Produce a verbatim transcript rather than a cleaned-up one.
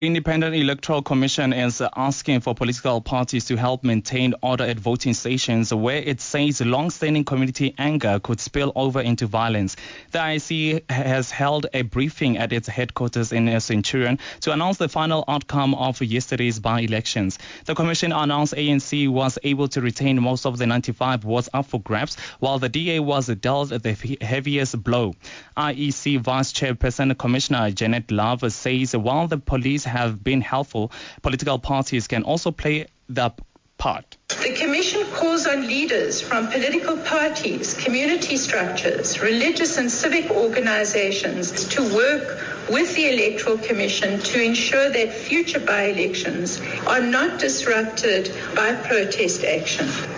Independent Electoral Commission is asking for political parties to help maintain order at voting stations where it says long-standing community anger could spill over into violence. The I E C has held a briefing at its headquarters in Centurion to announce the final outcome of yesterday's by-elections. The Commission announced A N C was able to retain most of the ninety-five wards up for grabs, while the D A was dealt the heaviest blow. I E C Vice Chairperson Commissioner Janet Love says while the police have been helpful, political parties can also play their part. The Commission calls on leaders from political parties, community structures, religious and civic organizations to work with the Electoral Commission to ensure that future by-elections are not disrupted by protest action.